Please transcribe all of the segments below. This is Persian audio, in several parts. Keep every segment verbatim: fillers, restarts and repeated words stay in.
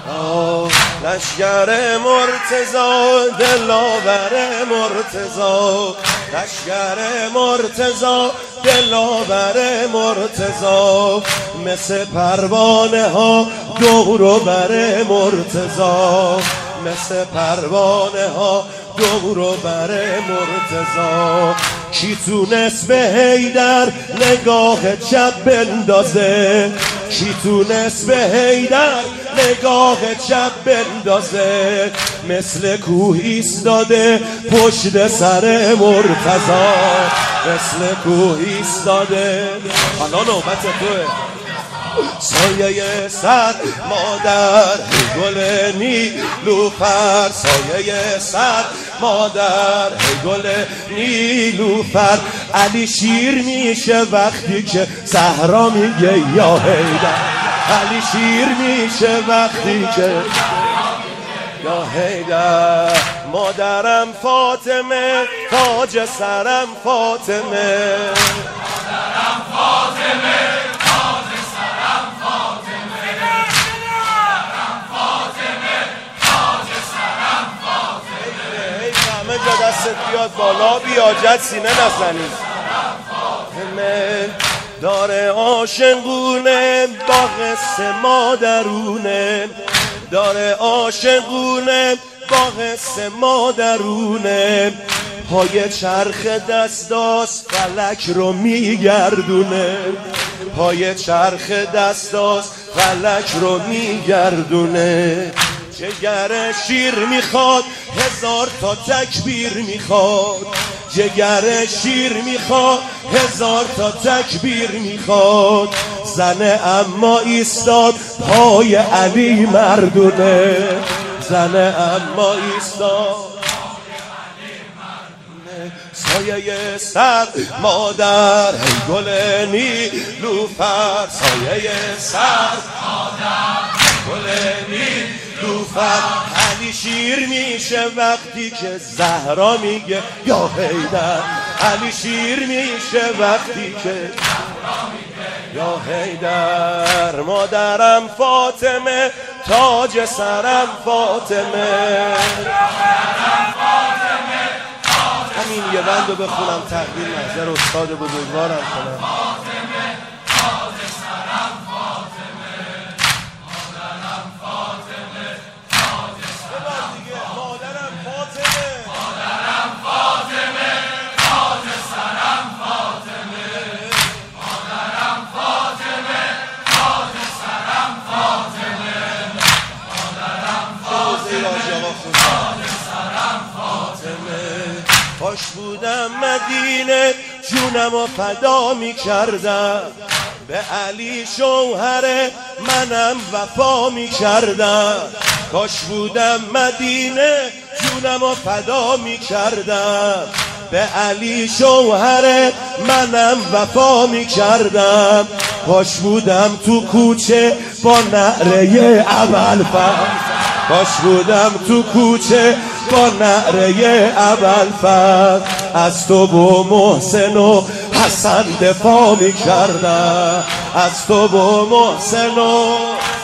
لشگر مرتضا دلاور مرتضا لشگر مرتضا دلاور مرتضا مثل پروانه ها دور و بر مرتضا مثل پروانه ها دور و بر مرتضا کی تونست به حیدر نگاه چپ بندازه کی تونست به حیدر نگاه چپ بندازه مثل کوه ایستاده پشت سر مرتضا مثل کوه ایستاده حالا نوبت توه سایه سر مادر گل نیلوفر سایه سر مادر گل نیلوفر علی شیر میشه وقتی که صحرا میگه یا حیدر علی شیر میشه وقتی که یا حیدر مادرم فاطمه تاج سرم فاطمه مادرم فاطمه تاج سرم فاطمه مادرم فاطمه تاج سرم فاطمه ای همه جا دستت بیاد بالا بیا جد سینه نزنی فاطمه داره عاشقونه با قصه مادرونه داره عاشقونه با قصه مادرونه پای چرخ دستاس فلک رو میگردونه پای چرخ دستاس فلک رو میگردونه جگر شیر میخواد هزار تا تکبیر میخواد جگر شیر میخواد هزار تا تکبیر میخواد زنه اما ایستاد پای علی مردونه زنه اما ایستاد سایه سر مادر ای گل نیلوفر سایه سر مادر گل نیلوفر علی شیر میشه وقتی که زهرا میگه یا حیدر علی شیر میشه وقتی که یا حیدر مادرم فاطمه تاج سرم فاطمه همین یه بند رو بخونم تقدیم نظر استاد بزرگوارم کنم فاطمه تاج سرم فاطمه مادرم فاطمه تاج سرم مادرم فاطمه مادرم فاطمه تاج سرم فاطمه مادرم فاطمه تاج سرم فاطمه مادرم فاطمه تاج سرم فاطمه کاش بودم مدینه جونم و فدا می کردم به علی شوهر منم وفا می کردم کاش بودم مدینه جونم و فدا می کردم به علی شوهر منم وفا می کردم کاش بودم تو کوچه با نعره ابوالفضل کاش بودم تو کوچه با نعره ابوالفضل از تو با محسن و حسن دفاع می کردم از تو با محسن و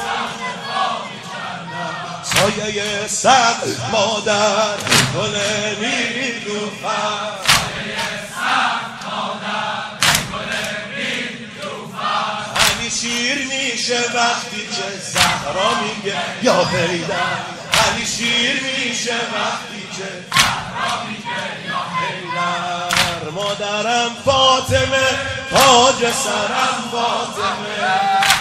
سایه سر مادر گل نیلوفر سایه سر مادر گل نیلوفر علی شیر میشه وقتی که زهرا میگه یا حیدر علی شیر میشه وقتی که زهرا میگه یا حیدر مادرم فاطمه تاج سرم فاطمه